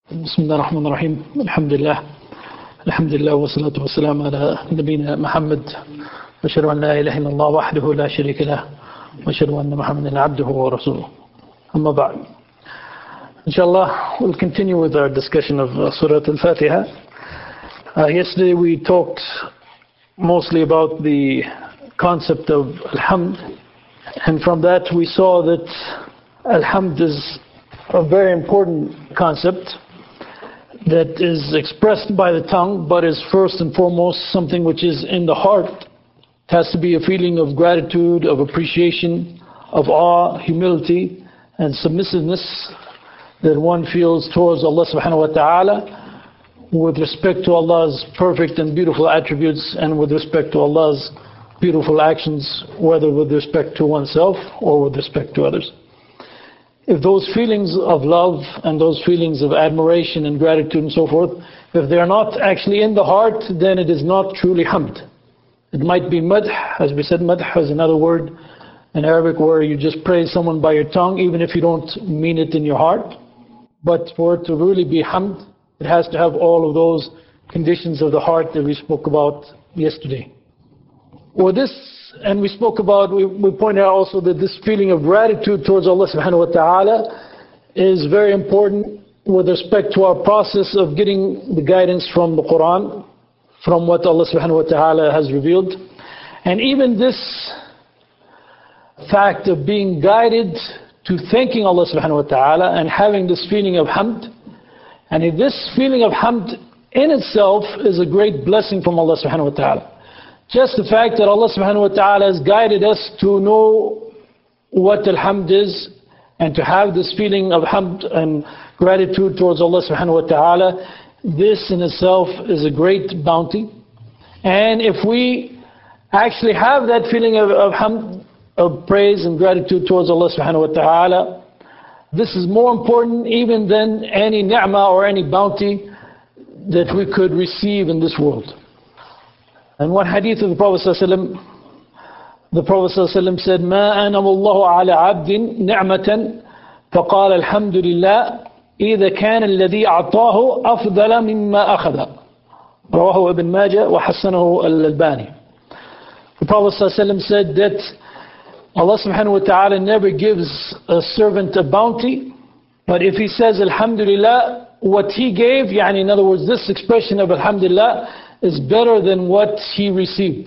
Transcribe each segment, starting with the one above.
بسم الله الرحمن الرحيم. الحمد لله والصلاة والسلام على نبينا محمد، وأشهد أن لا إله إلا الله وحده لا شريك له، وأشهد أن محمدا عبده ورسوله. أما بعد, inshallah, we'll continue with our discussion of Surah Al-Fatiha. Yesterday we talked mostly about the concept of Alhamd, and from that we saw that Alhamd is a very important concept that is expressed by the tongue, but is first and foremost something which is in the heart. It has to be a feeling of gratitude, of appreciation, of awe, humility, and submissiveness that one feels towards Allah subhanahu wa ta'ala with respect to Allah's perfect and beautiful attributes, and with respect to Allah's beautiful actions, whether with respect to oneself or with respect to others. If those feelings of love and those feelings of admiration and gratitude and so forth, if they are not actually in the heart, then it is not truly hamd. It might be madh, as we said. Madh is another word in Arabic where you just praise someone by your tongue, even if you don't mean it in your heart. But for it to really be hamd, it has to have all of those conditions of the heart that we spoke about yesterday. Well, and we spoke about, we pointed out also that this feeling of gratitude towards Allah subhanahu wa ta'ala is very important with respect to our process of getting the guidance from the Quran, from what Allah subhanahu wa ta'ala has revealed. And even this fact of being guided to thanking Allah subhanahu wa ta'ala and having this feeling of hamd, and this feeling of hamd in itself is a great blessing from Allah subhanahu wa ta'ala. Just the fact that Allah subhanahu wa ta'ala has guided us to know what al-hamd is, and to have this feeling of hamd and gratitude towards Allah subhanahu wa ta'ala, this in itself is a great bounty. And if we actually have that feeling of hamd, of praise and gratitude towards Allah subhanahu wa ta'ala, this is more important even than any ni'mah or any bounty that we could receive in this world. And one hadith of the Prophet ﷺ, the Prophet ﷺ said, مَا أَنَمُ اللَّهُ عَلَى عَبْدٍ نِعْمَةً فَقَالَ الْحَمْدُ لِلَّهِ إِذَا كَانَ الَّذِي أَعْطَاهُ أَفْضَلَ مِمَّا أَخَذَ. رواه Ibn Majah وحسنه الألباني. The Prophet ﷺ said that Allah subhanahu wa ta'ala never gives a servant a bounty, but if he says Alhamdulillah, what he gave, يعني in other words, this expression of Alhamdulillah is better than what he received.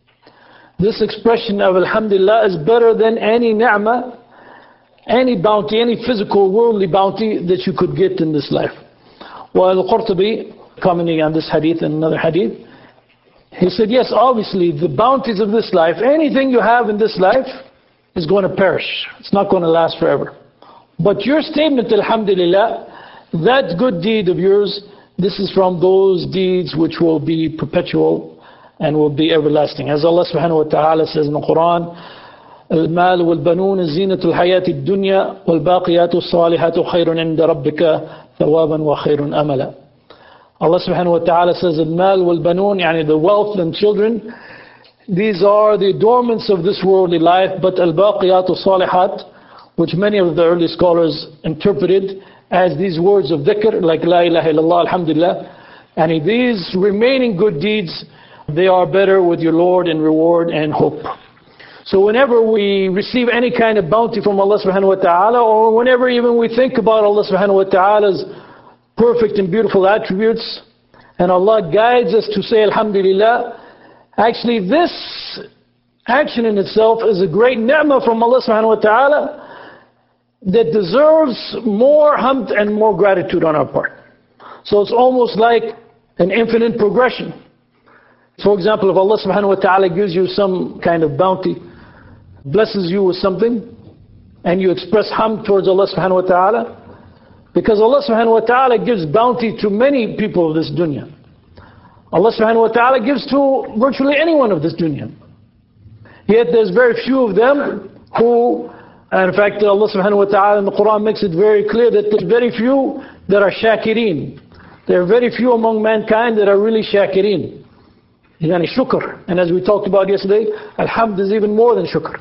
This expression of Alhamdulillah is better than any ni'mah, any bounty, any physical worldly bounty that you could get in this life. Well, Al-Qurtubi, commenting on this hadith and another hadith, he said, yes, obviously the bounties of this life, anything you have in this life is going to perish. It's not going to last forever. But your statement, Alhamdulillah, that good deed of yours, this is from those deeds which will be perpetual and will be everlasting. As Allah subhanahu wa ta'ala says in the Quran, المال والبنون زينة الحياة الدنيا والباقيات الصالحات خير عند ربك ثوابا وخير أملا. Allah subhanahu wa ta'ala says, المال والبنون, يعني the wealth and children, these are the adornments of this worldly life, but الباقيات الصالحات, which many of the early scholars interpreted as these words of dhikr, like La ilaha illallah, alhamdulillah, and these remaining good deeds, they are better with your Lord in reward and hope. So whenever we receive any kind of bounty from Allah subhanahu wa ta'ala, or whenever even we think about Allah subhanahu wa ta'ala's perfect and beautiful attributes, and Allah guides us to say alhamdulillah, actually this action in itself is a great ni'mah from Allah subhanahu wa ta'ala that deserves more hamd and more gratitude on our part. So it's almost like an infinite progression. For example, if Allah subhanahu wa ta'ala gives you some kind of bounty, blesses you with something, and you express hamd towards Allah subhanahu wa ta'ala, because Allah subhanahu wa ta'ala gives bounty to many people of this dunya. Allah subhanahu wa ta'ala gives to virtually anyone of this dunya. Yet there's very few of them who, and in fact Allah subhanahu wa ta'ala in the Quran makes it very clear that there's very few that are shakireen. There are very few among mankind that are really shakireen. Yani shukr. And as we talked about yesterday, alhamd is even more than shukr.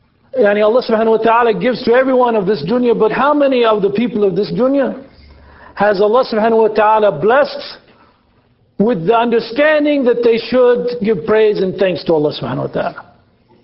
Yani Allah subhanahu wa ta'ala gives to everyone of this dunya, but how many of the people of this dunya has Allah subhanahu wa ta'ala blessed with the understanding that they should give praise and thanks to Allah subhanahu wa ta'ala.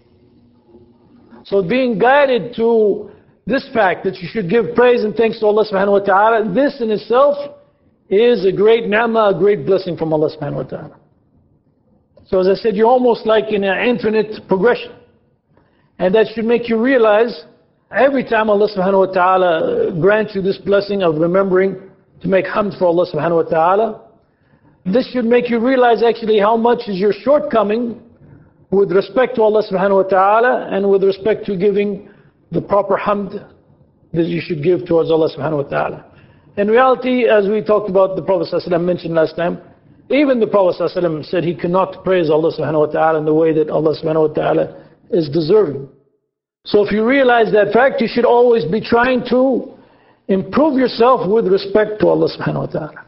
So being guided to this fact that you should give praise and thanks to Allah subhanahu wa ta'ala, this in itself is a great ni'mah, a great blessing from Allah subhanahu wa ta'ala. So as I said, you're almost like in an infinite progression. And that should make you realize every time Allah subhanahu wa ta'ala grants you this blessing of remembering to make hamd for Allah subhanahu wa ta'ala, this should make you realize actually how much is your shortcoming with respect to Allah subhanahu wa ta'ala and with respect to giving the proper hamd that you should give towards Allah subhanahu wa ta'ala. In reality, as we talked about, the Prophet ﷺ mentioned last time, even the Prophet ﷺ said he cannot praise Allah subhanahu wa ta'ala in the way that Allah subhanahu wa ta'ala is deserving. So if you realize that fact, you should always be trying to improve yourself with respect to Allah subhanahu wa ta'ala.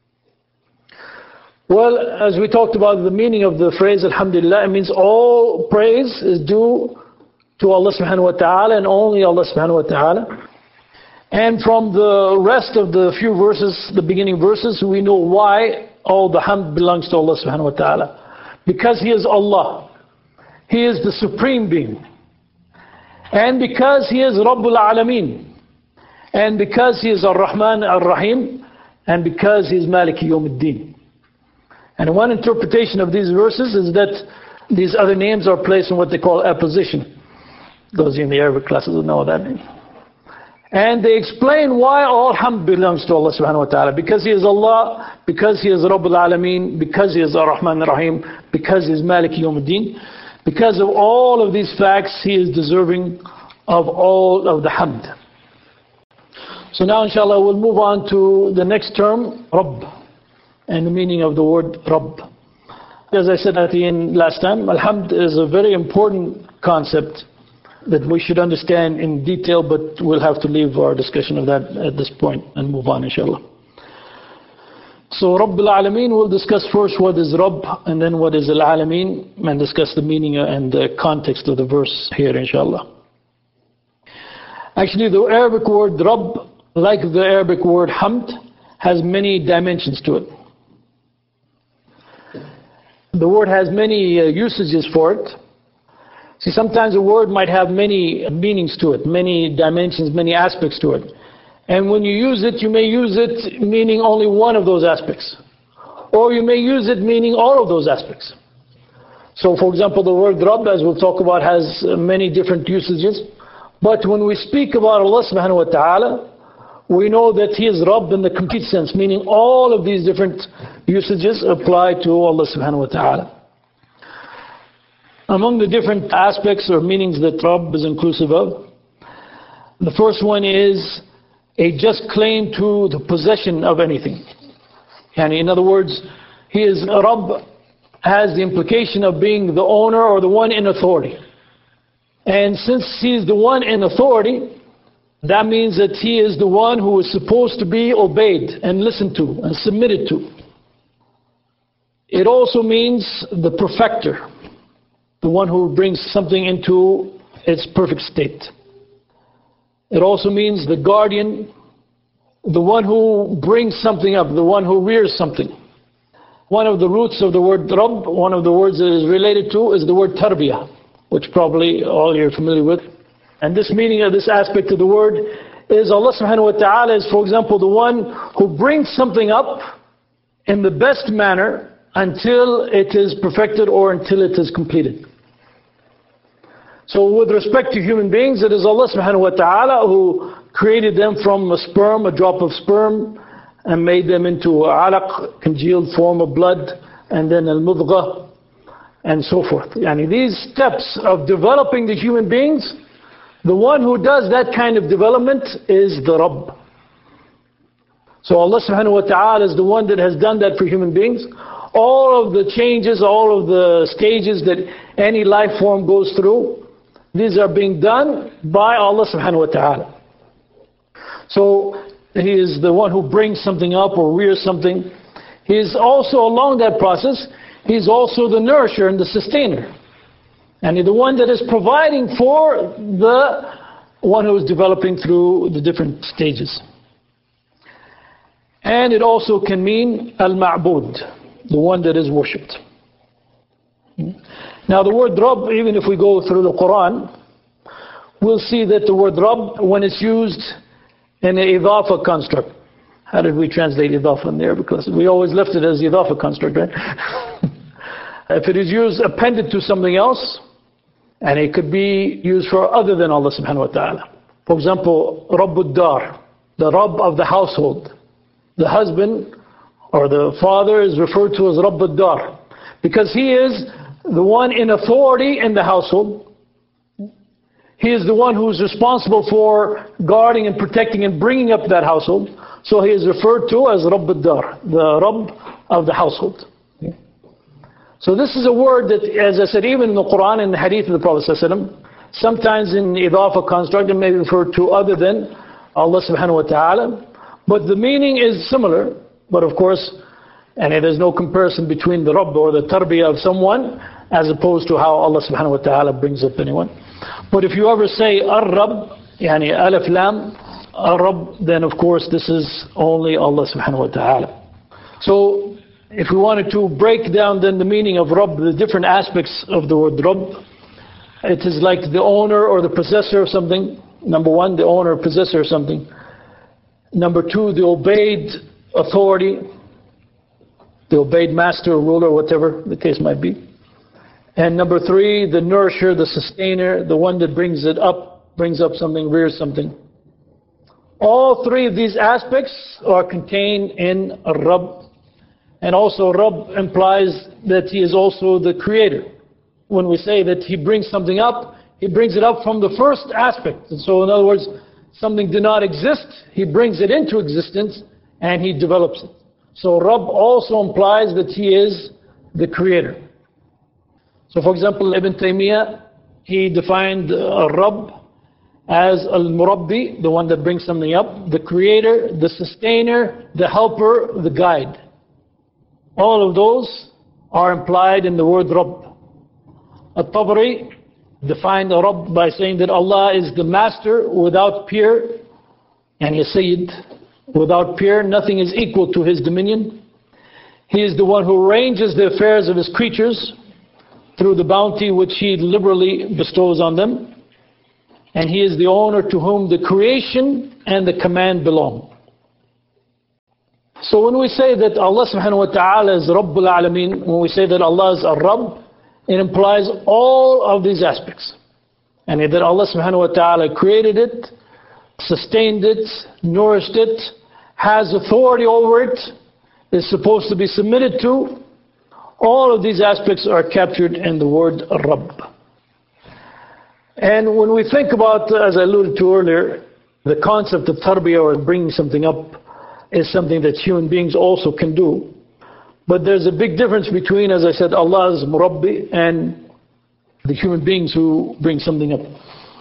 Well, as we talked about the meaning of the phrase Alhamdulillah, it means all praise is due to Allah subhanahu wa ta'ala and only Allah subhanahu wa ta'ala. And from the rest of the few verses, the beginning verses, we know why all the hamd belongs to Allah subhanahu wa ta'ala. Because He is Allah. He is the Supreme Being. And because He is Rabbul Alameen. And because He is Ar-Rahman Ar-Rahim. And because He is Maliki Yawmiddin. And one interpretation of these verses is that these other names are placed in what they call apposition. Those in the Arabic classes will know what that means. And they explain why all hamd belongs to Allah subhanahu wa ta'ala. Because He is Allah, because He is Rabbul Alameen, because He is Ar-Rahman Ar-Rahim, because He is Maliki Yawmiddin. Because of all of these facts, He is deserving of all of the hamd. So now inshallah we'll move on to the next term, Rabb, and the meaning of the word Rabb. As I said at the end last time, Alhamd is a very important concept that we should understand in detail, but we'll have to leave our discussion of that at this point and move on inshallah. So Rabbul Alameen, we'll discuss first what is Rabb and then what is Al-Alameen, and discuss the meaning and the context of the verse here inshallah. Actually the Arabic word Rabb, like the Arabic word Hamd, has many dimensions to it. The word has many usages for it. See, sometimes a word might have many meanings to it, many dimensions, many aspects to it. And when you use it, you may use it meaning only one of those aspects. Or you may use it meaning all of those aspects. So for example, the word Rabb, as we'll talk about, has many different usages. But when we speak about Allah subhanahu wa ta'ala, we know that He is Rabb in the complete sense, meaning all of these different usages apply to Allah subhanahu wa ta'ala. Among the different aspects or meanings that Rabb is inclusive of, the first one is a just claim to the possession of anything. And in other words, He is Rabb has the implication of being the owner or the one in authority. And since He is the one in authority, that means that He is the one who is supposed to be obeyed and listened to and submitted to. It also means the perfecter, the one who brings something into its perfect state. It also means the guardian, the one who brings something up, the one who rears something. One of the roots of the word Rabb, one of the words that is related to, is the word tarbiyah, which probably all you're familiar with. And this meaning of this aspect of the word is Allah subhanahu wa ta'ala is, for example, the one who brings something up in the best manner until it is perfected or until it is completed. So with respect to human beings, it is Allah subhanahu wa ta'ala who created them from a sperm, a drop of sperm, and made them into alaq, congealed form of blood, and then al-mudghah, and so forth. Yani these steps of developing the human beings, the one who does that kind of development is the Rabb. So Allah subhanahu wa ta'ala is the one that has done that for human beings. All of the changes, all of the stages that any life form goes through, these are being done by Allah subhanahu wa ta'ala. So He is the one who brings something up or rears something. He is also, along that process, He is also the nourisher and the sustainer. And He's the one that is providing for the one who is developing through the different stages. And it also can mean al-ma'bud, the one that is worshipped. Now the word Rabb, even if we go through the Quran, we'll see that the word Rabb, when it's used in an idafa construct. How did we translate idafa in there? Because we always left it as idafa construct, right? If it is used, appended to something else, and it could be used for other than Allah subhanahu wa ta'ala. For example, Rabbud Dar, the Rabb of the household. The husband or the father is referred to as Rabbud Dar, because he is the one in authority in the household. He is the one who is responsible for guarding and protecting and bringing up that household. So he is referred to as Rabbud Dar, the Rabb of the household. So this is a word that, as I said, even in the Quran and the Hadith of the Prophet ﷺ, sometimes in idafa construct it may be referred to other than Allah subhanahu wa ta'ala. But the meaning is similar. But of course, and there's no comparison between the Rabb or the tarbiyah of someone as opposed to how Allah subhanahu wa ta'ala brings up anyone. But if you ever say Ar-Rabb, yani Alif Lam, Ar-Rabb, then of course this is only Allah subhanahu wa ta'ala. So if we wanted to break down then the meaning of Rabb, the different aspects of the word Rabb, it is like the owner or the possessor of something. Number one, the owner or possessor of something. Number two, the obeyed authority, the obeyed master or ruler, whatever the case might be. And number three, the nourisher, the sustainer, the one that brings up something, rears something. All three of these aspects are contained in Rabb. And also Rabb implies that he is also the creator. When we say that he brings something up, he brings it up from the first aspect. And so in other words, something did not exist, he brings it into existence and he develops it. So Rabb also implies that he is the creator. So for example, Ibn Taymiyyah, he defined Rabb as Al-Murabbi, the one that brings something up, the creator, the sustainer, the helper, the guide. All of those are implied in the word Rabb. At-Tabari defined Rabb by saying that Allah is the master without peer, and He is Sayyid, without peer, nothing is equal to His dominion. He is the one who arranges the affairs of His creatures through the bounty which He liberally bestows on them. And He is the owner to whom the creation and the command belong. So when we say that Allah subhanahu wa ta'ala is Rabbul Alameen, when we say that Allah is Ar-Rabb, it implies all of these aspects. And that Allah subhanahu wa ta'ala created it, sustained it, nourished it, has authority over it, is supposed to be submitted to. All of these aspects are captured in the word Rabb. And when we think about, as I alluded to earlier, the concept of tarbiyah or bringing something up is something that human beings also can do. But there's a big difference between, as I said, Allah's Murabbi and the human beings who bring something up.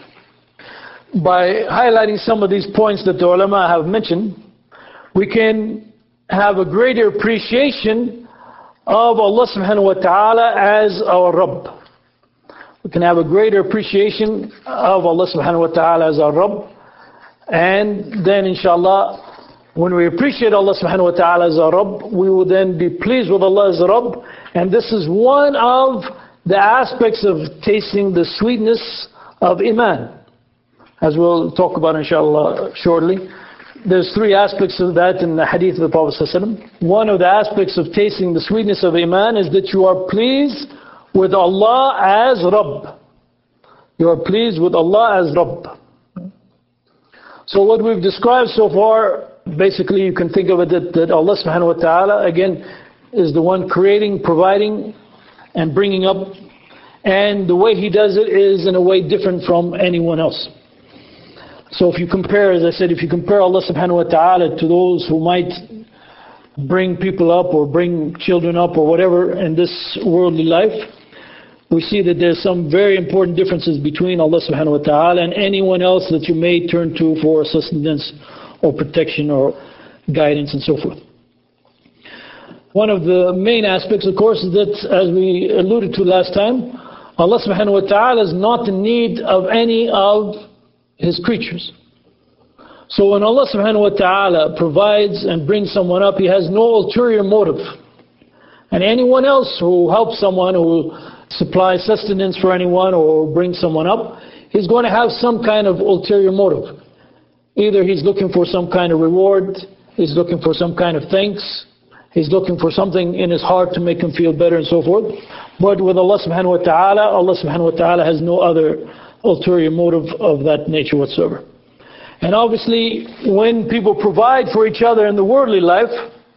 By highlighting some of these points that the ulama have mentioned, we can have a greater appreciation of Allah subhanahu wa ta'ala as our Rabb. We can have a greater appreciation of Allah subhanahu wa ta'ala as our Rabb. And then inshallah, when we appreciate Allah subhanahu wa ta'ala as our Rabb, we will then be pleased with Allah as a Rabb. And this is one of the aspects of tasting the sweetness of Iman, as we'll talk about inshallah shortly. There's three aspects of that in the hadith of the Prophet ﷺ. One of the aspects of tasting the sweetness of Iman is that you are pleased with Allah as Rabb. You are pleased with Allah as Rabb. So what we've described so far, basically you can think of it that Allah subhanahu wa ta'ala again is the one creating, providing and bringing up, and the way He does it is in a way different from anyone else. So if you compare, as I said, if you compare Allah subhanahu wa ta'ala to those who might bring people up or bring children up or whatever in this worldly life, we see that there's some very important differences between Allah subhanahu wa ta'ala and anyone else that you may turn to for sustenance or protection or guidance and so forth. One of the main aspects, of course, is that, as we alluded to last time, Allah subhanahu wa ta'ala is not in need of any of His creatures. So when Allah subhanahu wa ta'ala provides and brings someone up, He has no ulterior motive. And anyone else who helps someone, who supplies sustenance for anyone or brings someone up, he's going to have some kind of ulterior motive. Either he's looking for some kind of reward, he's looking for some kind of thanks, he's looking for something in his heart to make him feel better and so forth. But with Allah subhanahu wa ta'ala has no other ulterior motive of that nature whatsoever. And obviously, when people provide for each other in the worldly life,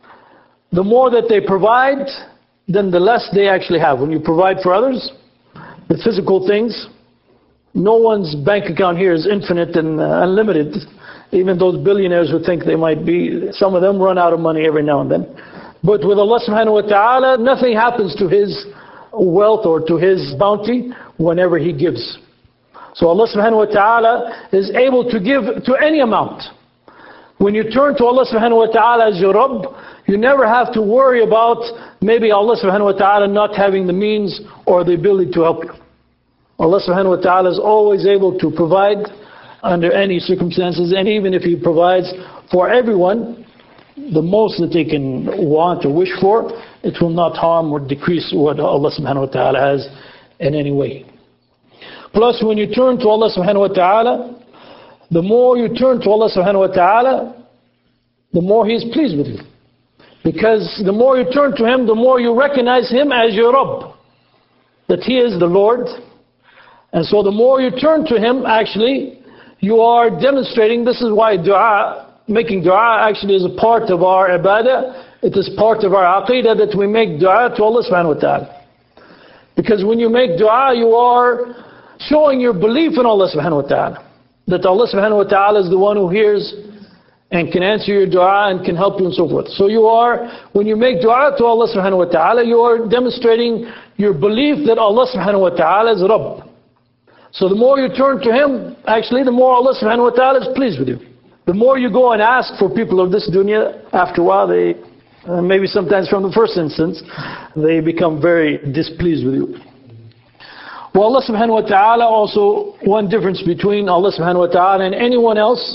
the more that they provide, then the less they actually have. When you provide for others, the physical things, no one's bank account here is infinite and unlimited. Even those billionaires who think they might be, some of them run out of money every now and then. But with Allah subhanahu wa ta'ala, nothing happens to His wealth or to His bounty whenever He gives. So Allah subhanahu wa ta'ala is able to give to any amount. When you turn to Allah subhanahu wa ta'ala as your Rabb, you never have to worry about maybe Allah subhanahu wa ta'ala not having the means or the ability to help you. Allah subhanahu wa ta'ala is always able to provide under any circumstances, and even if He provides for everyone the most that they can want or wish for, it will not harm or decrease what Allah subhanahu wa ta'ala has in any way. Plus, when you turn to Allah subhanahu wa ta'ala, the more you turn to Allah subhanahu wa ta'ala, the more He is pleased with you. Because the more you turn to Him, the more you recognize Him as your Rabb, that He is the Lord. And so the more you turn to Him, actually, you are demonstrating. This is why making dua actually is a part of our ibadah. It is part of our aqeedah that we make dua to Allah subhanahu wa ta'ala. Because when you make dua, you are showing your belief in Allah subhanahu wa ta'ala. That Allah subhanahu wa ta'ala is the one who hears and can answer your dua and can help you and so forth. So you are, when you make dua to Allah subhanahu wa ta'ala, you are demonstrating your belief that Allah subhanahu wa ta'ala is Rabb. So the more you turn to Him, actually the more Allah subhanahu wa ta'ala is pleased with you. The more you go and ask for people of this dunya, after a while they, maybe sometimes from the first instance, they become very displeased with you. Well, Allah subhanahu wa ta'ala also, one difference between Allah subhanahu wa ta'ala and anyone else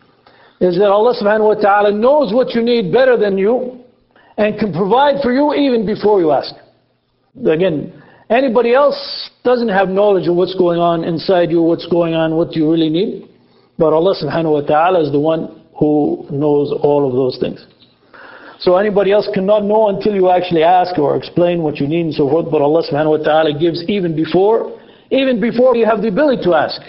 is that Allah subhanahu wa ta'ala knows what you need better than you and can provide for you even before you ask. Again, anybody else doesn't have knowledge of what's going on inside you, what's going on, what you really need. But Allah subhanahu wa ta'ala is the one who knows all of those things. So anybody else cannot know until you actually ask or explain what you need and so forth. But Allah subhanahu wa ta'ala gives even before you have the ability to ask.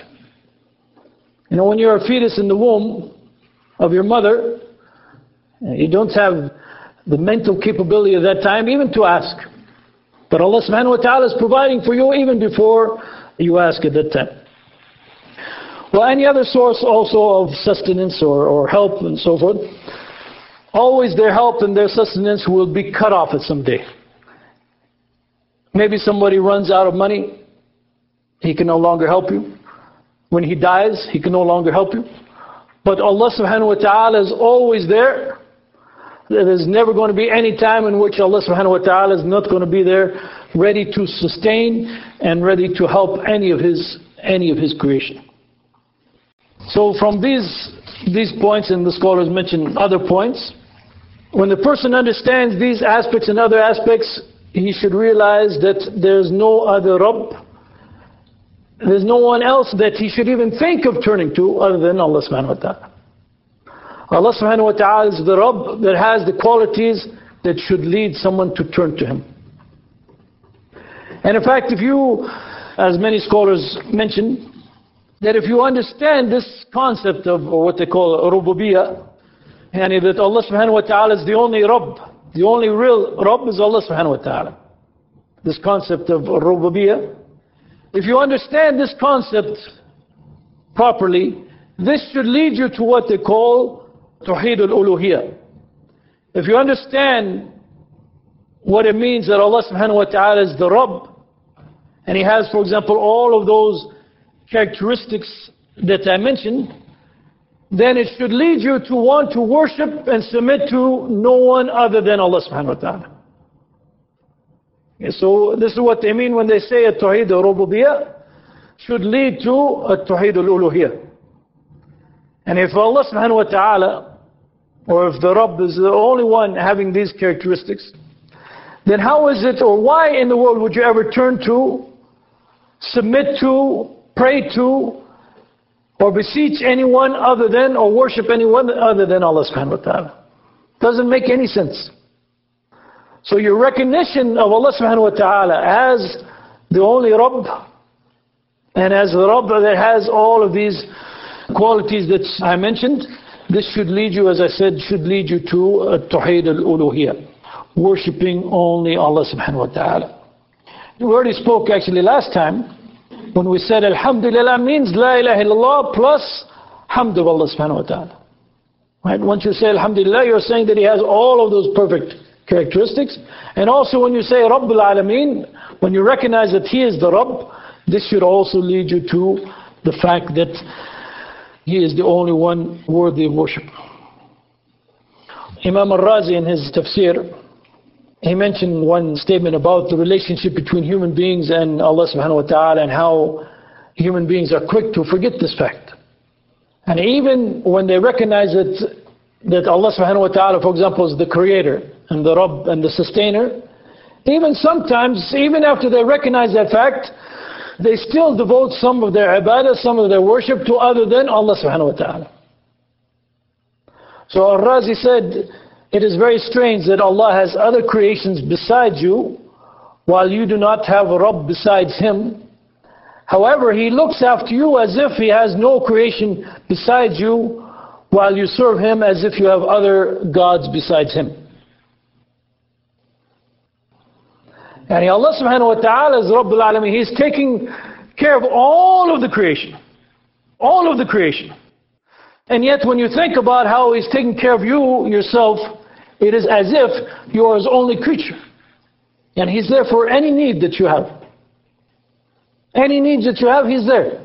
You know, when you're a fetus in the womb of your mother, you don't have the mental capability at that time even to ask. But Allah subhanahu wa ta'ala is providing for you even before you ask at that time. Well, any other source also of sustenance or help and so forth, always their help and their sustenance will be cut off at some day. Maybe somebody runs out of money, he can no longer help you. When he dies, he can no longer help you. But Allah subhanahu wa ta'ala is always there. There is never going to be any time in which Allah subhanahu wa ta'ala is not going to be there, ready to sustain and ready to help any of His creation. So from these points, and the scholars mention other points, when the person understands these aspects and other aspects, he should realize that there's no other Rabb, there's no one else that he should even think of turning to other than Allah subhanahu wa ta'ala. Allah subhanahu wa ta'ala is the Rabb that has the qualities that should lead someone to turn to Him. And in fact, if you, as many scholars mention, that if you understand this concept of what they call rububiyyah, and that Allah subhanahu wa ta'ala is the only Rabb, the only real Rabb is Allah subhanahu wa ta'ala. This concept of rububiyyah, if you understand this concept properly, this should lead you to what they call Tawheed al-Uluhiyyah. If you understand what it means that Allah subhanahu wa ta'ala is the Rabb, and He has, for example, all of those characteristics that I mentioned, then it should lead you to want to worship and submit to no one other than Allah subhanahu wa ta'ala. So this is what they mean when they say a Tawheed al-Rububiyyah should lead to a Tawheed al-Uluhiyyah. And if Allah subhanahu wa ta'ala, or if the Rabb is the only one having these characteristics, then how is it, or why in the world would you ever turn to, submit to, pray to, or beseech anyone other than, or worship anyone other than Allah subhanahu wa ta'ala? Doesn't make any sense. So your recognition of Allah subhanahu wa ta'ala as the only Rabb, and as the Rabb that has all of these qualities that I mentioned, this should lead you, as I said, should lead you to Tawheed al-Uluhiyya, worshipping only Allah subhanahu wa ta'ala. We already spoke actually last time when we said Alhamdulillah means La ilaha illallah plus Hamd of Allah subhanahu wa ta'ala. Right? Once you say Alhamdulillah, you're saying that He has all of those perfect characteristics. And also when you say Rabbul Alameen, when you recognize that He is the Rabb, this should also lead you to the fact that He is the only one worthy of worship. Imam al-Razi in his tafsir, he mentioned one statement about the relationship between human beings and Allah subhanahu wa ta'ala, and how human beings are quick to forget this fact. And even when they recognize that Allah subhanahu wa ta'ala, for example, is the creator and the Rabb and the sustainer, even sometimes, even after they recognize that fact, they still devote some of their ibadah, some of their worship to other than Allah subhanahu wa ta'ala. So Al-Razi said, it is very strange that Allah has other creations besides you, while you do not have a Rabb besides Him. However, He looks after you as if He has no creation besides you, while you serve Him as if you have other gods besides Him. And Allah subhanahu wa ta'ala is Rabbul Alameen. He's taking care of all of the creation. All of the creation. And yet when you think about how He's taking care of you, yourself, it is as if you are His only creature. And He's there for any need that you have. Any needs that you have, He's there.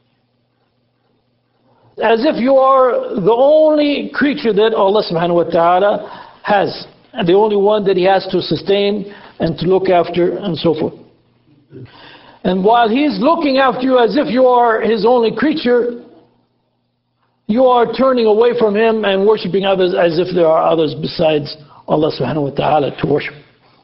As if you are the only creature that Allah subhanahu wa ta'ala has. And the only one that He has to sustain and to look after and so forth. And while He's looking after you as if you are His only creature, you are turning away from Him and worshipping others as if there are others besides Allah subhanahu wa ta'ala to worship.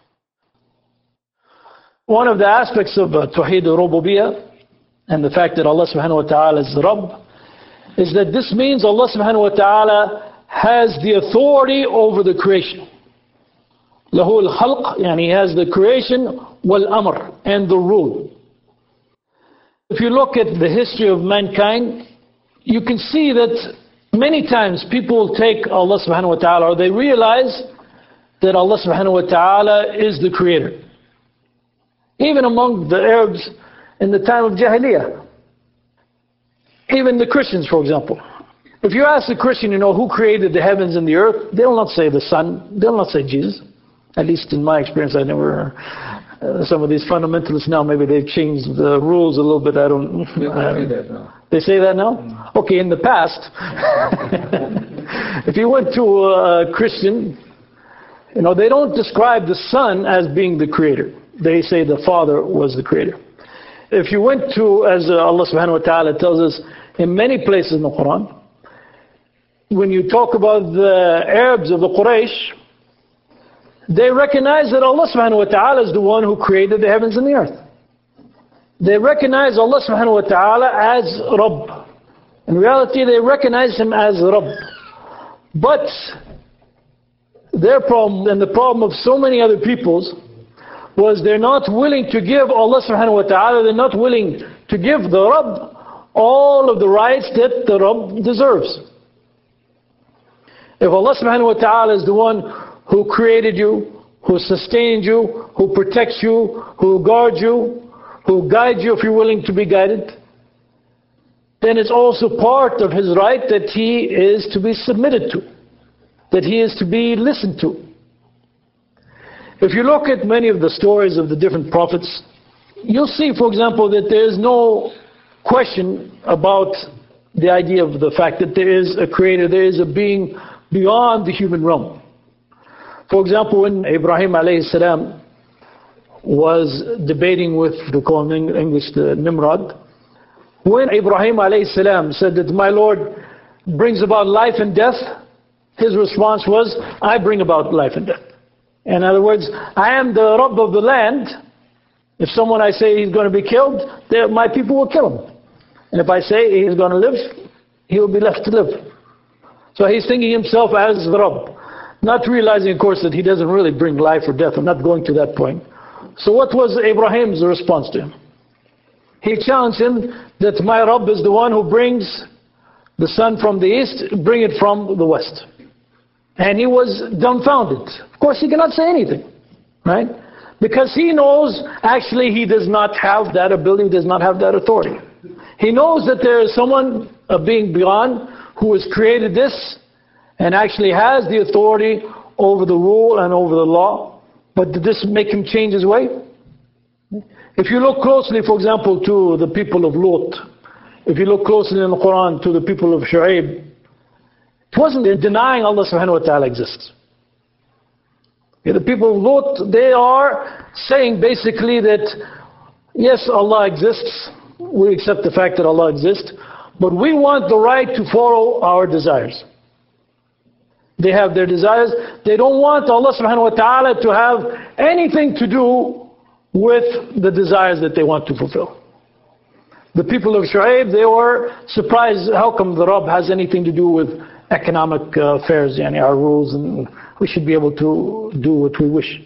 One of the aspects of Tawheed al-Rububiyyah and the fact that Allah subhanahu wa ta'ala is the Rabb is that this means Allah subhanahu wa ta'ala has the authority over the creation. Lahu al-khalq, yani He has the creation, wal-amr, and the rule. If you look at the history of mankind, you can see that many times people take Allah subhanahu wa ta'ala, or they realize that Allah subhanahu wa ta'ala is the creator. Even among the Arabs in the time of Jahiliyyah. Even the Christians, for example. If you ask a Christian, who created the heavens and the earth, they'll not say the sun, they'll not say Jesus. At least in my experience, I never... some of these fundamentalists now, maybe they've changed the rules a little bit. I don't... They say that now? Okay, in the past, if you went to a Christian, they don't describe the Son as being the creator. They say the Father was the creator. If you went to, as Allah subhanahu wa ta'ala tells us in many places in the Quran, when you talk about the Arabs of the Quraysh, they recognize that Allah subhanahu wa ta'ala is the one who created the heavens and the earth. They recognize Allah subhanahu wa ta'ala as Rabb. In reality, they recognize Him as Rabb. But their problem, and the problem of so many other peoples, was they're not willing to give Allah subhanahu wa ta'ala, they're not willing to give the Rabb all of the rights that the Rabb deserves. If Allah subhanahu wa ta'ala is the one who created you, who sustained you, who protects you, who guards you, who guides you if you're willing to be guided, then it's also part of His right that He is to be submitted to, that He is to be listened to. If you look at many of the stories of the different prophets, you'll see, for example, that there is no question about the idea of the fact that there is a creator, there is a being beyond the human realm. For example, when Ibrahim alayhi salam was debating with, they call in English the Nimrod, when Ibrahim alayhi salam said that, my Lord, brings about life and death, his response was, I bring about life and death. In other words, I am the Rabb of the land. If someone I say he's going to be killed, my people will kill him. And if I say he's going to live, he will be left to live. So he's thinking himself as the Rabb, not realizing, of course, that he doesn't really bring life or death. I'm not going to that point. So what was Abraham's response to him? He challenged him that my Rabb is the one who brings the sun from the east, bring it from the west. And he was dumbfounded. Of course, he cannot say anything, right? Because he knows, actually, he does not have that ability, does not have that authority. He knows that there is someone, a being beyond, who has created this, and actually has the authority over the rule and over the law. But did this make him change his way? If you look closely, for example, to the people of Lut, if you look closely in the Quran to the people of Shu'aib, it wasn't denying Allah subhanahu wa ta'ala exists. The people of Lut, they are saying basically that, yes, Allah exists. We accept the fact that Allah exists. But we want the right to follow our desires. They have their desires. They don't want Allah subhanahu wa ta'ala to have anything to do with the desires that they want to fulfill. The people of Shu'aib, they were surprised, how come the Rabb has anything to do with economic affairs, our rules, and we should be able to do what we wish.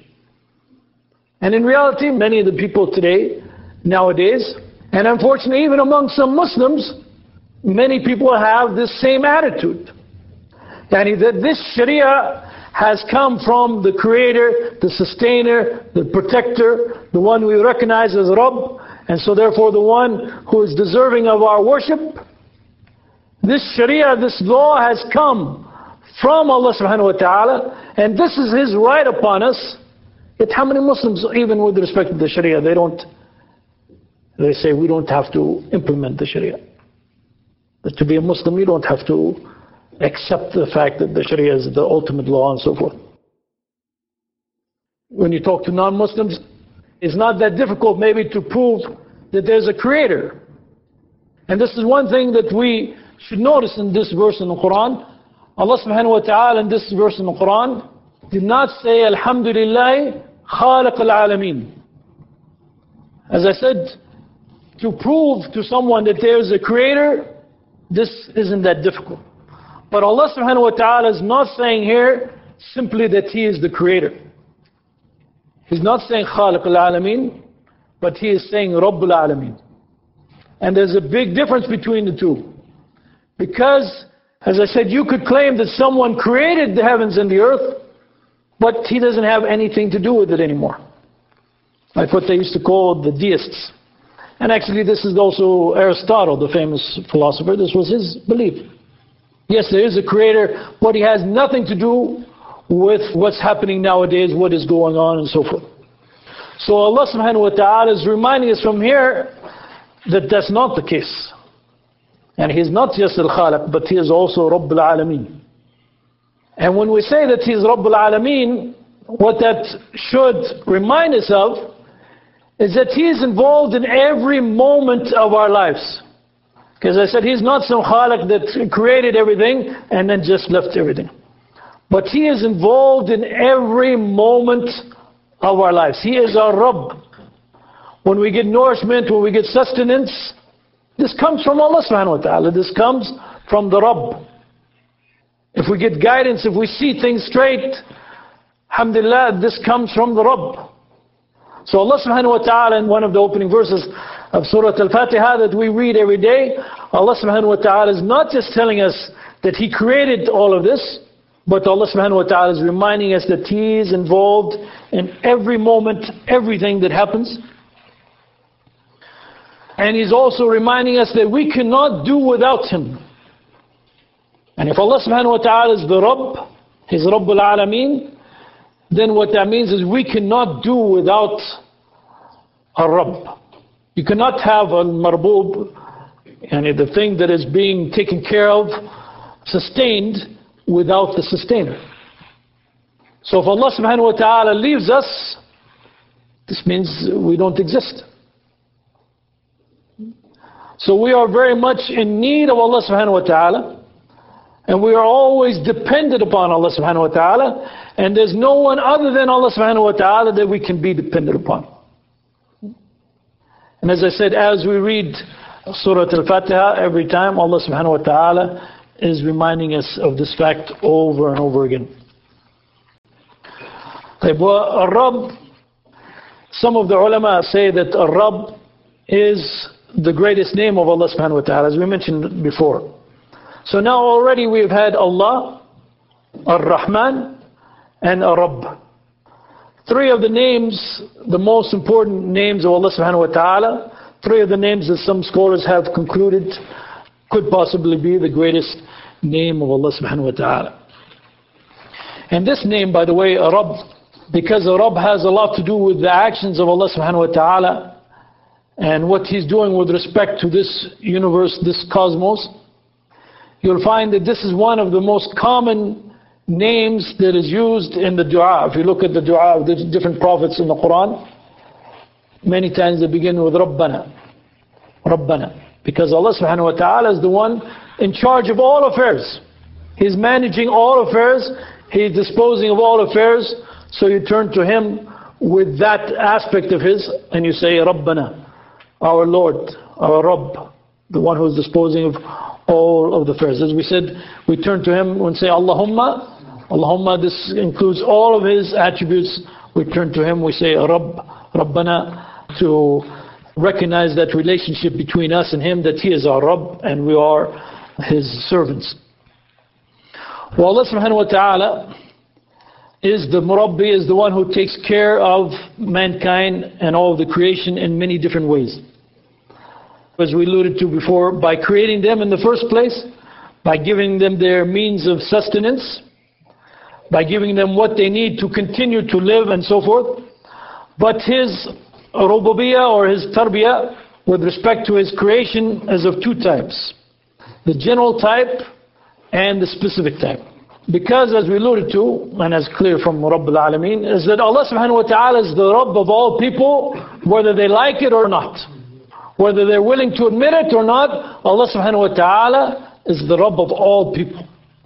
And in reality, many of the people today, nowadays, and unfortunately even among some Muslims, many people have this same attitude. That this Sharia has come from the Creator, the Sustainer, the Protector, the one we recognize as Rabb, and so therefore the one who is deserving of our worship. This Sharia, this law has come from Allah subhanahu wa ta'ala, and this is His right upon us. Yet how many Muslims, even with respect to the Sharia, they say we don't have to implement the Sharia. That to be a Muslim, you don't have to accept the fact that the Sharia is the ultimate law and so forth. When you talk to non-Muslims, it's not that difficult maybe to prove that there's a Creator. And this is one thing that we should notice in this verse in the Quran. Allah subhanahu wa ta'ala in this verse in the Quran did not say Alhamdulillah Khaliq al-Alameen. As I said, to prove to someone that there is a Creator, this isn't that difficult. But Allah subhanahu wa ta'ala is not saying here simply that He is the Creator. He's not saying Khaliq al-Alameen, but He is saying Rabb al-Alameen. And there's a big difference between the two. Because, as I said, you could claim that someone created the heavens and the earth, but he doesn't have anything to do with it anymore. Like what they used to call the deists. And actually this is also Aristotle, the famous philosopher. This was his belief. Yes, there is a Creator, but He has nothing to do with what's happening nowadays, what is going on and so forth. So Allah subhanahu wa ta'ala is reminding us from here that that's not the case. And He's not just Al-Khaliq, but He is also Rabb al-Alameen. And when we say that He is Rabb al-Alameen, what that should remind us of is that He is involved in every moment of our lives. Because I said, He's not some Khaliq that created everything and then just left everything. But He is involved in every moment of our lives. He is our Rabb. When we get nourishment, when we get sustenance, this comes from Allah subhanahu wa ta'ala. This comes from the Rabb. If we get guidance, if we see things straight, alhamdulillah, this comes from the Rabb. So Allah subhanahu wa ta'ala, in one of the opening verses of Surah Al-Fatiha that we read every day, Allah subhanahu wa ta'ala is not just telling us that He created all of this, but Allah subhanahu wa ta'ala is reminding us that He is involved in every moment, everything that happens. And He's also reminding us that we cannot do without Him. And if Allah subhanahu wa ta'ala is the Rabb, He's Rabb al-Alameen, then what that means is we cannot do without a Rabb. You cannot have a marboob, and the thing that is being taken care of, sustained, without the sustainer. So if Allah subhanahu wa ta'ala leaves us, this means we don't exist. So we are very much in need of Allah subhanahu wa ta'ala. And we are always dependent upon Allah subhanahu wa ta'ala. And there's no one other than Allah subhanahu wa ta'ala that we can be dependent upon. And as I said, as we read Surah Al-Fatiha, every time Allah subhanahu wa ta'ala is reminding us of this fact over and over again. Ar-Rabb, some of the ulama say that Ar-Rabb is the greatest name of Allah subhanahu wa ta'ala, as we mentioned before. So now already we've had Allah, Ar-Rahman, and Ar-Rabb. Three of the names, the most important names of Allah subhanahu wa ta'ala, three of the names that some scholars have concluded could possibly be the greatest name of Allah subhanahu wa ta'ala. And this name, by the way, Rabb, because Rabb has a lot to do with the actions of Allah subhanahu wa ta'ala and what He's doing with respect to this universe, this cosmos, you'll find that this is one of the most common names that is used in the dua. If you look at the dua of the different prophets in the Quran, many times they begin with Rabbana. Rabbana. Because Allah subhanahu wa ta'ala is the one in charge of all affairs. He's managing all affairs. He's disposing of all affairs. So you turn to Him with that aspect of His and you say, Rabbana, our Lord, our Rabb, the one who is disposing of all of the affairs. As we said, we turn to Him and say, Allahumma. Allahumma, this includes all of His attributes. We turn to Him, we say, Rabbana, to recognize that relationship between us and Him, that He is our Rabb and we are His servants. Well, Allah subhanahu wa ta'ala is the Murabbi, is the one who takes care of mankind and all of the creation in many different ways. As we alluded to before, by creating them in the first place, by giving them their means of sustenance, by giving them what they need to continue to live and so forth. But His Rububiyyah or His Tarbiyah with respect to His creation is of two types. The general type and the specific type. Because as we alluded to, and as clear from Rabbul Alameen, is that Allah subhanahu wa ta'ala is the Rabb of all people, whether they like it or not. Whether they're willing to admit it or not, Allah subhanahu wa ta'ala is the Rabb of all people.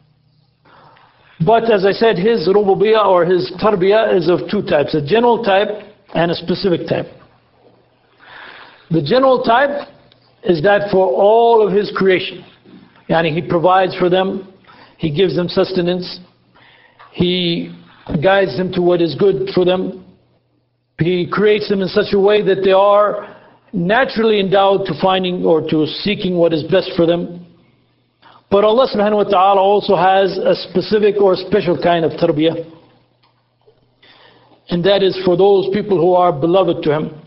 But as I said, His Rububiyyah or His Tarbiyah is of two types, a general type and a specific type. The general type is that for all of His creation. Yani He provides for them, He gives them sustenance, He guides them to what is good for them, He creates them in such a way that they are naturally endowed to finding or to seeking what is best for them. But Allah subhanahu wa ta'ala also has a specific or special kind of tarbiyah. And that is for those people who are beloved to Him.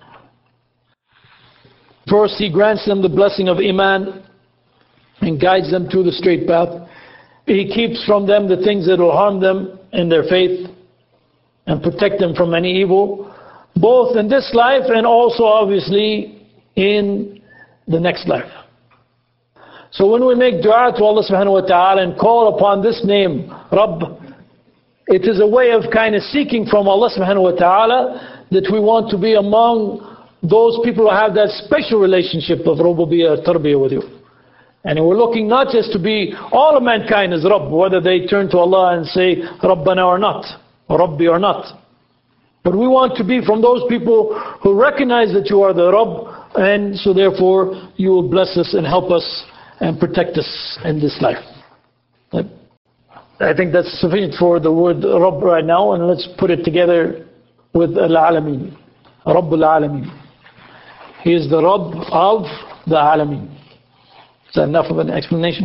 First, He grants them the blessing of Iman and guides them to the straight path. He keeps from them the things that will harm them in their faith and protect them from any evil, both in this life and also obviously in the next life. So when we make dua to Allah subhanahu wa ta'ala and call upon this name, Rabb, it is a way of kind of seeking from Allah subhanahu wa ta'ala that we want to be among those people who have that special relationship of Rububiyyah, Tarbiyah with you. And we're looking not just to be all of mankind as Rabb, whether they turn to Allah and say Rabbana or not, or Rabbi or not. But we want to be from those people who recognize that you are the Rabb, and so therefore you will bless us and help us and protect us in this life. I think that's sufficient for the word Rabb right now, and let's put it together with Al-Alameen. Rabbul Alameen. He is the Rabb of the Alameen. Is that enough of an explanation?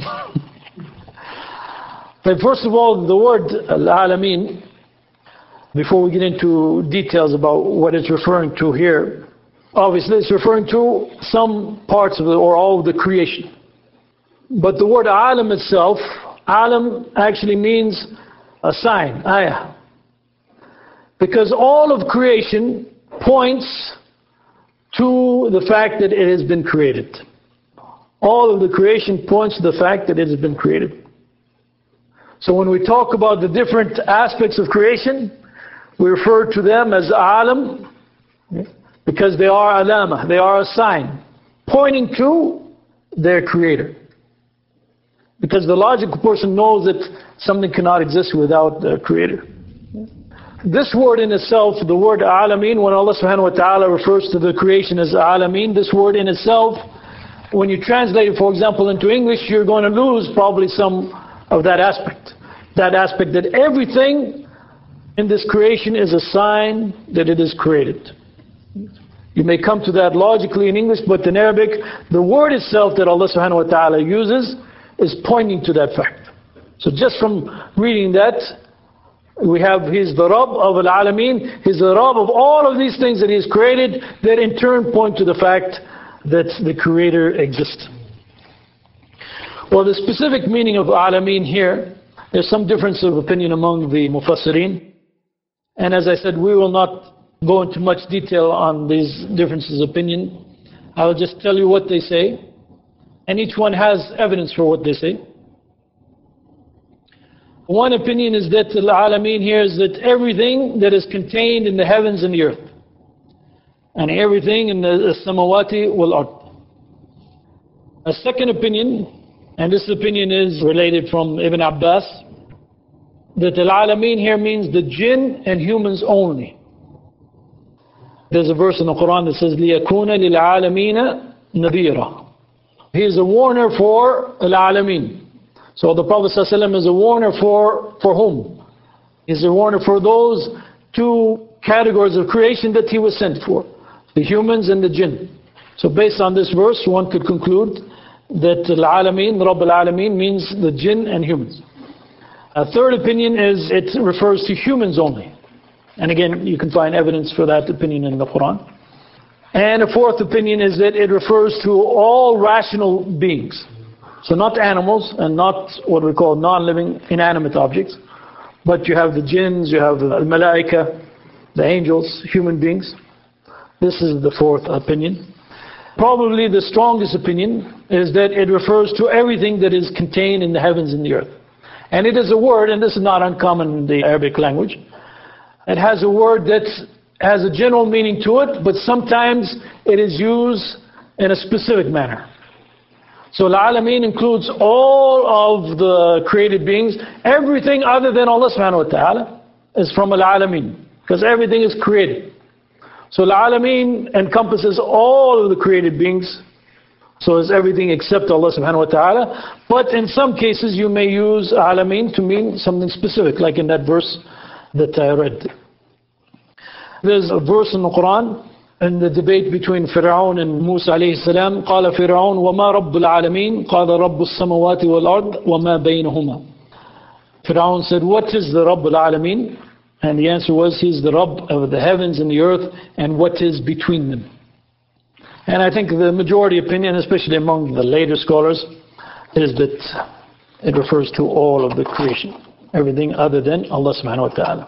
But first of all, the word Al-Alameen, before we get into details about what it's referring to here, obviously it's referring to some parts of it or all of the creation. But the word Alam itself, Alam actually means a sign, ayah. Because all of creation points to the fact that it has been created. All of the creation points to the fact that it has been created. So when we talk about the different aspects of creation, we refer to them as Alam, because they are alama, they are a sign, pointing to their Creator. Because the logical person knows that something cannot exist without the creator. This word in itself, the word alameen, when Allah subhanahu wa ta'ala refers to the creation as alameen, this word in itself, when you translate it, for example, into English, you're going to lose probably some of that aspect. That aspect that everything in this creation is a sign that it is created. You may come to that logically in English, but in Arabic, the word itself that Allah subhanahu wa ta'ala uses is pointing to that fact. So just from reading that, we have He's the Rabb of Al-Alameen. He's the Rabb of all of these things that He's created that in turn point to the fact that the Creator exists. Well, the specific meaning of Alameen here, there's some difference of opinion among the Mufassirin. And as I said, we will not go into much detail on these differences of opinion. I will just tell you what they say. And each one has evidence for what they say. One opinion is that Al-Alameen here is that everything that is contained in the heavens and the earth. And everything in the samawati wal ard. A second opinion, and this opinion is related from Ibn Abbas, that Al-Alameen here means the jinn and humans only. There's a verse in the Quran that says, لِيَكُونَ لِلْعَالَمِينَ نَذِيرًا. He is a warner for Al-Alameen. So the Prophet ﷺ is a warner for whom? He's a warner for those two categories of creation that he was sent for. The humans and the jinn. So based on this verse, one could conclude that Al-Alameen, Rabb Al-Alameen means the jinn and humans. A third opinion is it refers to humans only. And again, you can find evidence for that opinion in the Quran. And a fourth opinion is that it refers to all rational beings. So not animals and not what we call non-living inanimate objects. But you have the jinns, you have the malaika, the angels, human beings. This is the fourth opinion. Probably the strongest opinion is that it refers to everything that is contained in the heavens and the earth. And it is a word, and this is not uncommon in the Arabic language. It has a word that has a general meaning to it, but sometimes it is used in a specific manner. So Al-Alameen includes all of the created beings. Everything other than Allah subhanahu wa ta'ala is from Al-Alameen, because everything is created. So Al-Alameen encompasses all of the created beings. So is everything except Allah subhanahu wa ta'ala. But in some cases you may use Alameen to mean something specific, like in that verse that I read. There's a verse in the Quran, in the debate between Fir'aun and Musa alayhi salam, قال فرعون وما رب العالمين قال رب السماوات والأرض وما بينهما. Fir'aun said, what is the Rabb al-Alameen? And the answer was, He's the Rabb of the heavens and the earth and what is between them. And I think the majority opinion, especially among the later scholars, is that it refers to all of the creation. Everything other than Allah subhanahu wa ta'ala.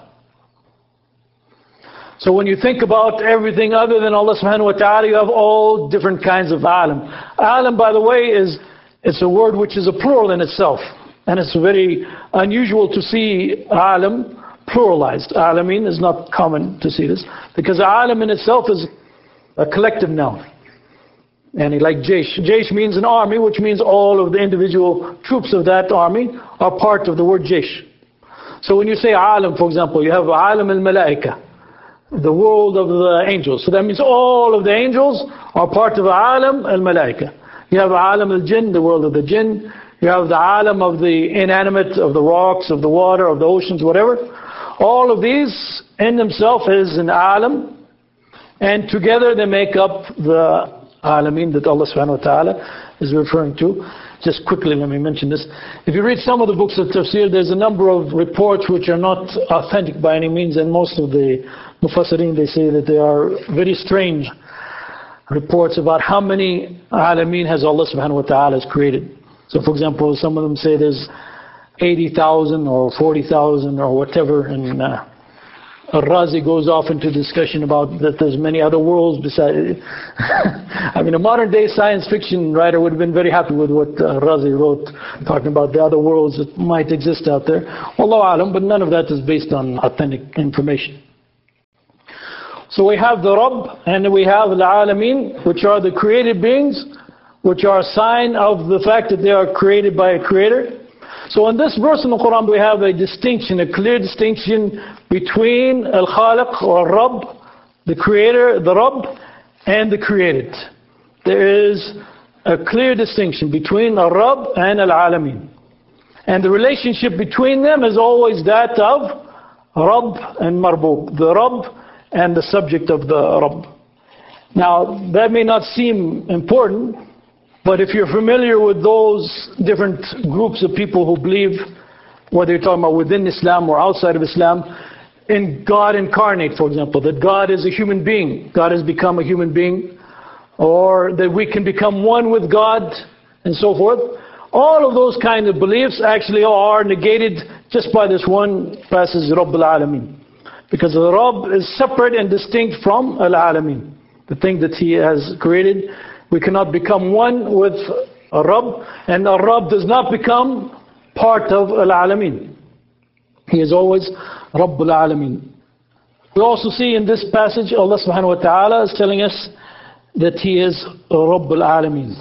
So when you think about everything other than Allah subhanahu wa ta'ala, you have all different kinds of alam. Alam, by the way, it's a word which is a plural in itself. And it's very unusual to see alam pluralized. Alameen is not common to see this. Because alam in itself is a collective noun. And like Jaysh. Jaysh means an army, which means all of the individual troops of that army are part of the word Jaysh. So when you say alam, for example, you have alam al-malaika, the world of the angels. So that means all of the angels are part of alam al-malaika. You have alam al-jinn, the world of the jinn. You have the alam of the inanimate, of the rocks, of the water, of the oceans, whatever. All of these in themselves is an alam. And together they make up the Alameen that Allah subhanahu wa ta'ala is referring to. Just quickly let me mention this. If you read some of the books of tafsir, there's a number of reports which are not authentic by any means, and most of the Mufassirin, they say that they are very strange reports about how many Alameen has Allah subhanahu wa ta'ala has created. So for example, some of them say there's 80,000 or 40,000 or whatever, and Al-Razi goes off into discussion about that there's many other worlds besides. I mean, a modern day science fiction writer would have been very happy with what Al-Razi wrote, talking about the other worlds that might exist out there. Wallahu alam, but none of that is based on authentic information. So we have the Rabb and we have Al-Alameen, which are the created beings, which are a sign of the fact that they are created by a creator. So in this verse in the Quran we have a distinction, a clear distinction between Al-Khaliq or Rabb, the creator, the Rabb, and the created. There is a clear distinction between Al-Rabb and Al-Alameen. And the relationship between them is always that of Rabb and Marbub, the Rabb and the subject of the Rabb. Now, that may not seem important, but if you're familiar with those different groups of people who believe, whether you're talking about within Islam or outside of Islam, in God incarnate, for example, that God is a human being, God has become a human being, or that we can become one with God, and so forth. All of those kind of beliefs actually are negated just by this one passage, Rabb al-Alameen. Because the Rabb is separate and distinct from al-Alameen, the thing that He has created. We cannot become one with a Rabb, and a Rabb does not become part of al-Alameen. He is always Rabb al-Alameen. We also see in this passage, Allah subhanahu wa ta'ala is telling us that He is Rabb al-Alameen.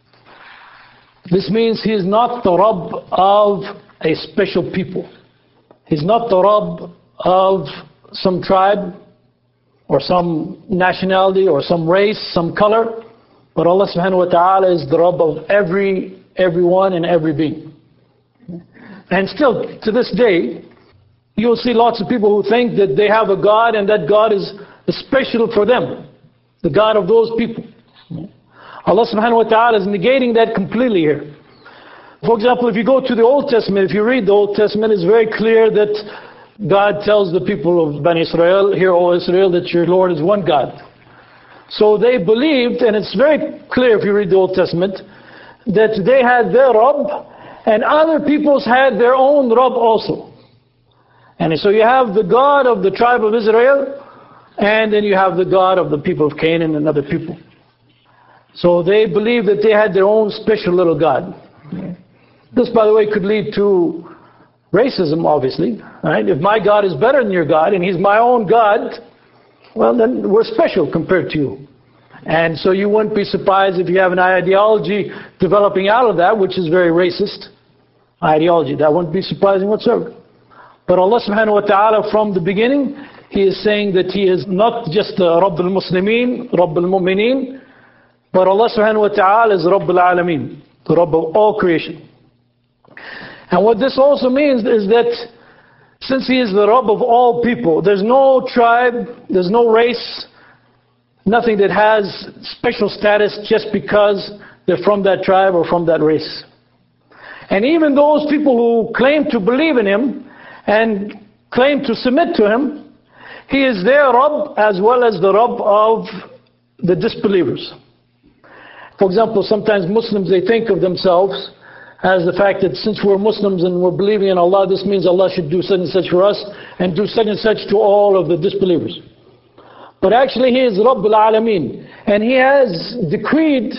This means He is not the Rabb of a special people. He's not the Rabb of some tribe or some nationality or some race, some color. But Allah subhanahu wa ta'ala is the Rabb of everyone and every being. And still, to this day, you'll see lots of people who think that they have a God and that God is special for them. The God of those people. Allah subhanahu wa ta'ala is negating that completely here. For example, if you go to the Old Testament, if you read the Old Testament, it's very clear that God tells the people of Bani Israel, "Hear, O Israel, that your Lord is one God." So they believed, and it's very clear if you read the Old Testament, that they had their Rabb, and other peoples had their own Rabb also. And so you have the God of the tribe of Israel, and then you have the God of the people of Canaan and other people. So they believed that they had their own special little God. This, by the way, could lead to racism, obviously. Right? If my God is better than your God, and He's my own God, well, then we're special compared to you. And so you wouldn't be surprised if you have an ideology developing out of that, which is very racist ideology. That wouldn't be surprising whatsoever. But Allah subhanahu wa ta'ala, from the beginning, He is saying that He is not just Rabb al-Muslimin, Rabb al-Mu'mineen, but Allah subhanahu wa ta'ala is Rabb al-Alameen, the Rabb of all creation. And what this also means is that since He is the Rabb of all people, there's no tribe, there's no race, nothing that has special status just because they're from that tribe or from that race. And even those people who claim to believe in Him and claim to submit to Him, He is their Rabb as well as the Rabb of the disbelievers. For example, sometimes Muslims, they think of themselves as the fact that since we're Muslims and we're believing in Allah, this means Allah should do such and such for us and do such and such to all of the disbelievers. But actually He is Rabb al-Alameen, and He has decreed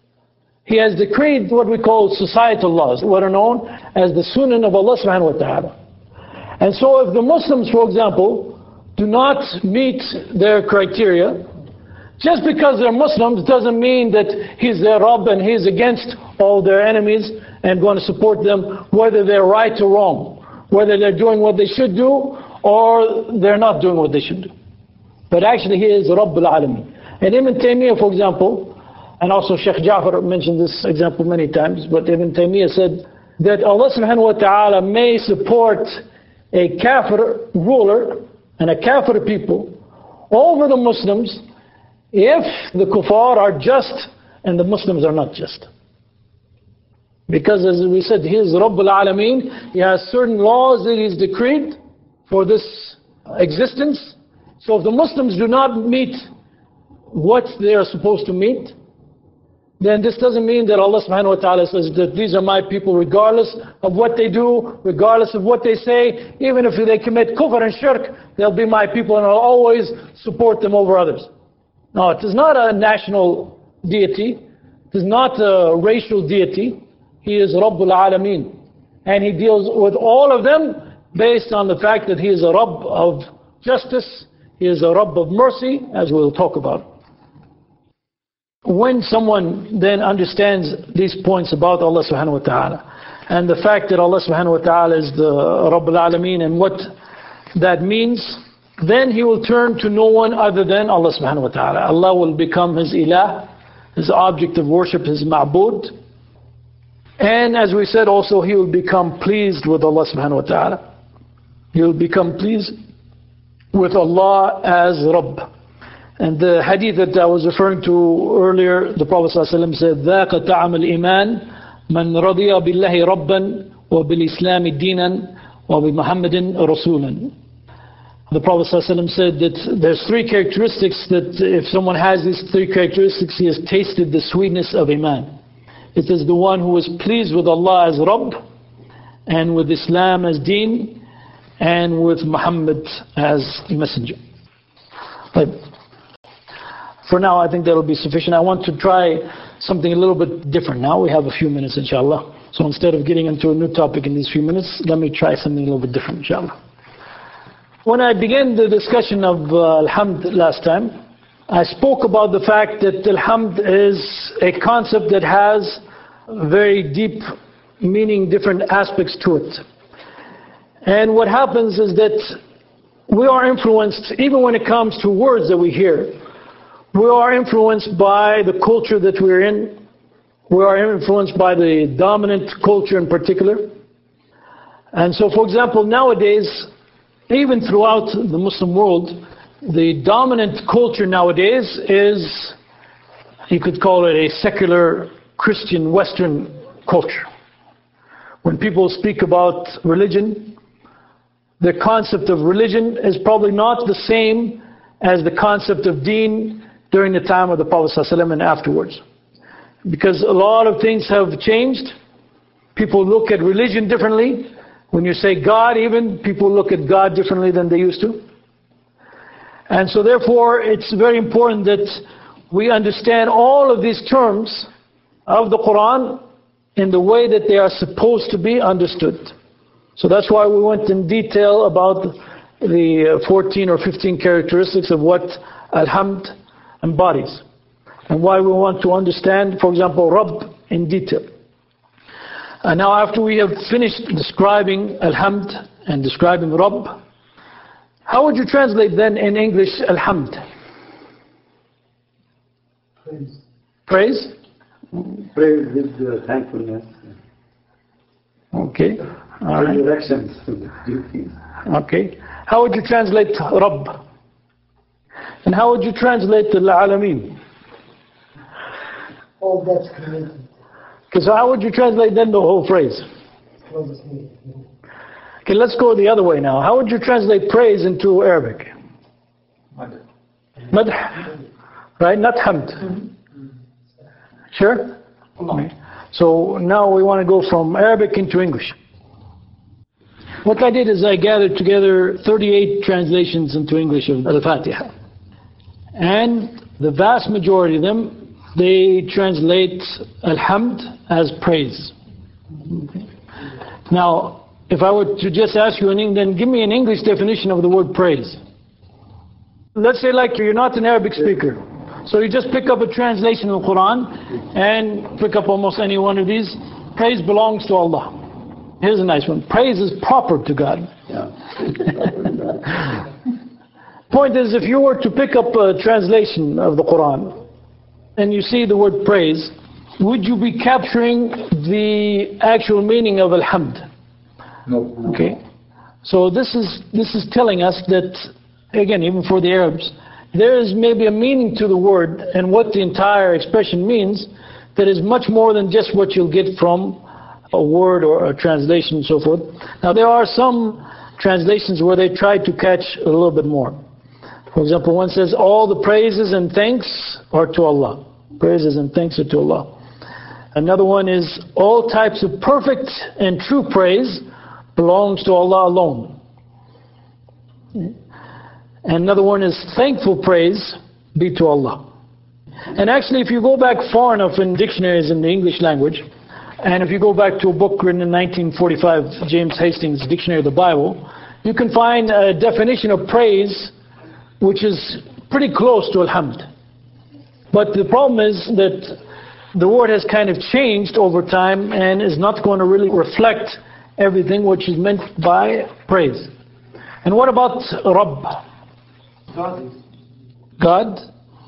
what we call societal laws, what are known as the Sunan of Allah subhanahu wa ta'ala. And so if the Muslims, for example, do not meet their criteria, just because they're Muslims doesn't mean that He's their Rabb and He's against all their enemies and going to support them, whether they're right or wrong, whether they're doing what they should do or they're not doing what they should do. But actually He is Rabb al-Alameen. And Ibn Taymiyyah, for example, and also Sheikh Ja'far mentioned this example many times, but Ibn Taymiyyah said that Allah subhanahu wa ta'ala may support a kafir ruler and a kafir people over the Muslims if the kuffar are just and the Muslims are not just. Because as we said, He is Rabb al-Alameen. He has certain laws that He's decreed for this existence. So if the Muslims do not meet what they are supposed to meet, then this doesn't mean that Allah subhanahu wa ta'ala says that these are my people regardless of what they do, regardless of what they say. Even if they commit kufr and shirk, they'll be my people and I'll always support them over others. No, it is not a national deity. It is not a racial deity. He is Rabb al-Alameen. And He deals with all of them based on the fact that He is a Rabb of justice. He is a Rabb of mercy, as we'll talk about. When someone then understands these points about Allah subhanahu wa ta'ala, and the fact that Allah subhanahu wa ta'ala is the Rabbul Alameen and what that means, then he will turn to no one other than Allah subhanahu wa ta'ala. Allah will become his ilah, his object of worship, his ma'bud. And as we said also, he will become pleased with Allah subhanahu wa ta'ala. He will become pleased with Allah as Rabb. And the hadith that I was referring to earlier, the Prophet ﷺ said, ذَاقَ طَعَمَ الْإِيمَانِ مَنْ رَضِيَ بِاللَّهِ رَبًّا وَبِالْإِسْلَامِ دِينًا وَبِمُحَمَّدٍ رَسُولًا. The Prophet ﷺ said that there's three characteristics that if someone has these three characteristics, he has tasted the sweetness of Iman. It is the one who is pleased with Allah as Rabb, and with Islam as Deen, and with Muhammad as Messenger. But for now, I think that will be sufficient. I want to try something a little bit different now. We have a few minutes, inshallah. So instead of getting into a new topic in these few minutes, let me try something a little bit different, inshallah. When I began the discussion of Alhamd last time, I spoke about the fact that Alhamd is a concept that has very deep meaning, different aspects to it. And what happens is that we are influenced, even when it comes to words that we hear, we are influenced by the culture that we're in. We are influenced by the dominant culture in particular. And so, for example, nowadays, even throughout the Muslim world, the dominant culture nowadays is, you could call it a secular Christian Western culture. When people speak about religion, the concept of religion is probably not the same as the concept of deen during the time of the Prophet ﷺ and afterwards. Because a lot of things have changed. People look at religion differently. When you say God, even, people look at God differently than they used to. And so therefore, it's very important that we understand all of these terms of the Quran in the way that they are supposed to be understood. So that's why we went in detail about the 14 or 15 characteristics of what Alhamd embodies. And why we want to understand, for example, Rabb in detail. And now after we have finished describing Alhamd and describing Rabb, how would you translate then in English Alhamd? Praise. Praise? Praise with thankfulness. Okay. All right. Directions. Okay. How would you translate Rabb? And how would you translate Al-Alameen? All that's created. Okay, so how would you translate then the whole phrase? Okay, let's go the other way now. How would you translate praise into Arabic? Madh. Right? Not hamd. Sure? Okay. So now we want to go from Arabic into English. What I did is I gathered together 38 translations into English of Al-Fatiha. And the vast majority of them, they translate Alhamd as praise. Now, if I were to just ask you, then give me an English definition of the word praise. Let's say like you're not an Arabic speaker. So you just pick up a translation of the Quran and pick up almost any one of these. Praise belongs to Allah. Here's a nice one. Praise is proper to God. Yeah. Point is, if you were to pick up a translation of the Quran and you see the word praise, would you be capturing the actual meaning of Alhamd? No. Okay. So this is telling us that, again, even for the Arabs, there is maybe a meaning to the word and what the entire expression means that is much more than just what you'll get from a word or a translation and so forth. Now there are some translations where they try to catch a little bit more. For example, one says, all the praises and thanks are to Allah. Praises and thanks are to Allah. Another one is, all types of perfect and true praise belongs to Allah alone. And another one is, thankful praise be to Allah. And actually, if you go back far enough in dictionaries in the English language, and if you go back to a book written in 1945, James Hastings' Dictionary of the Bible, you can find a definition of praise which is pretty close to Alhamd. But the problem is that the word has kind of changed over time and is not going to really reflect everything which is meant by praise. And what about Rabb? God?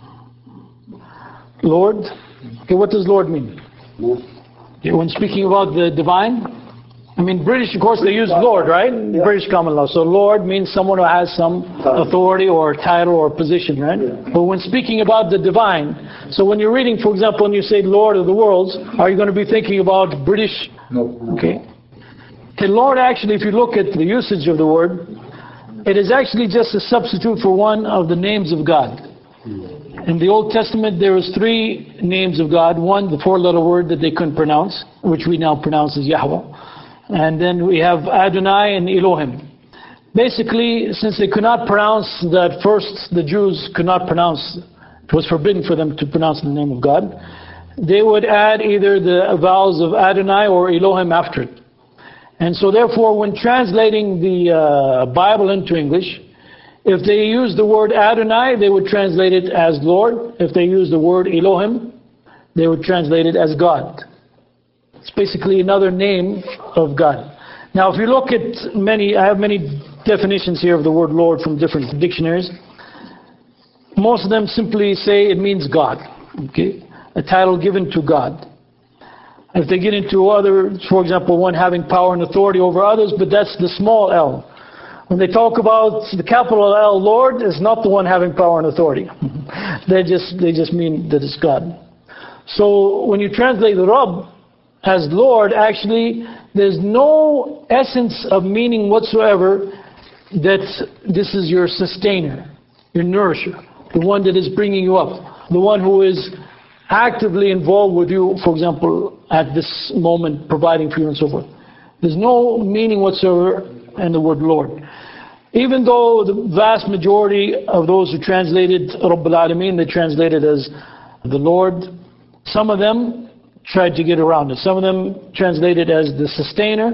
Lord? Okay, what does Lord mean? Okay, when speaking about the divine, I mean, British, of course, they use Lord, right? Yeah. British common law. So Lord means someone who has some authority or title or position, right? Yeah. But when speaking about the divine, so when you're reading, for example, and you say Lord of the worlds, are you going to be thinking about British? No. Okay. Okay, Lord, actually, if you look at the usage of the word, it is actually just a substitute for one of the names of God. In the Old Testament, there was 3 names of God. One, the 4-letter word that they couldn't pronounce, which we now pronounce as Yahweh. And then we have Adonai and Elohim. Basically, since they could not pronounce that first, the Jews could not pronounce, it was forbidden for them to pronounce the name of God, they would add either the vowels of Adonai or Elohim after it. And so therefore, when translating the Bible into English, if they use the word Adonai, they would translate it as Lord. If they use the word Elohim, they would translate it as God. It's basically another name of God. Now, if you look at I have many definitions here of the word Lord from different dictionaries. Most of them simply say it means God. Okay, a title given to God. If they get into other, for example, one having power and authority over others, but that's the small L. When they talk about the capital L, Lord, is not the one having power and authority. They just mean that it's God. So when you translate the Rabb as Lord, actually, there's no essence of meaning whatsoever that this is your sustainer, your nourisher, the one that is bringing you up, the one who is actively involved with you, for example, at this moment, providing for you and so forth. There's no meaning whatsoever in the word Lord. Even though the vast majority of those who translated Rabbul Alameen, they translated as the Lord, some of them tried to get around it. Some of them translated as the sustainer,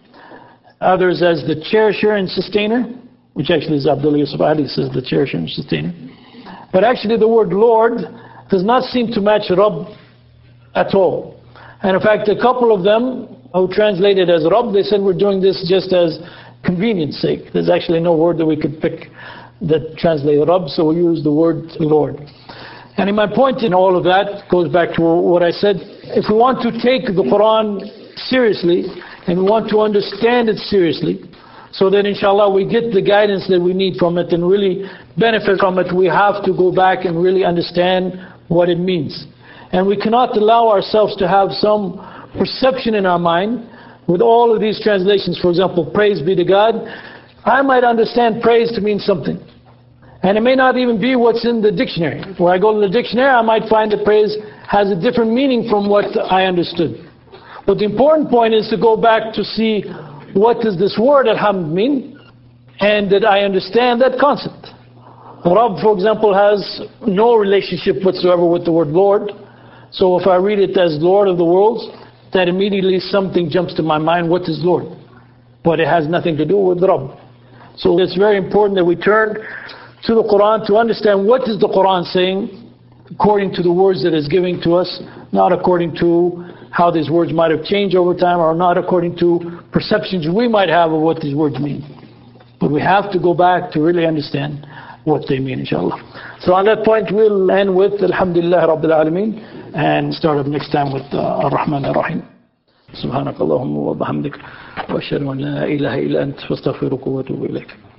others as the cherisher and sustainer, which actually is Abdullah Yusuf Ali says the cherisher and sustainer. But actually the word Lord does not seem to match Rabb at all. And in fact, a couple of them who translated as Rabb, they said we're doing this just as convenience sake. There's actually no word that we could pick that translates Rabb, so we use the word Lord. And in my point in all of that goes back to what I said. If we want to take the Quran seriously and we want to understand it seriously, so that inshallah we get the guidance that we need from it and really benefit from it, we have to go back and really understand what it means. And we cannot allow ourselves to have some perception in our mind with all of these translations. For example, praise be to God. I might understand praise to mean something. And it may not even be what's in the dictionary. When I go to the dictionary, I might find that praise has a different meaning from what I understood. But the important point is to go back to see what does this word alhamd mean, and that I understand that concept. Rabb, for example, has no relationship whatsoever with the word Lord. So if I read it as Lord of the worlds, that immediately something jumps to my mind, what is Lord? But it has nothing to do with Rabb. So it's very important that we turn to the Quran to understand what is the Quran saying according to the words that it's giving to us, not according to how these words might have changed over time, or not according to perceptions we might have of what these words mean. But we have to go back to really understand what they mean, inshallah. So on that point, we'll end with Alhamdulillah Rabbil Alameen and start up next time with Ar-Rahman Ar-Rahim. سبحانك اللهم وبحمدك وأشهد أن لا إله إلا أنت أستغفرك وأتوب إليك.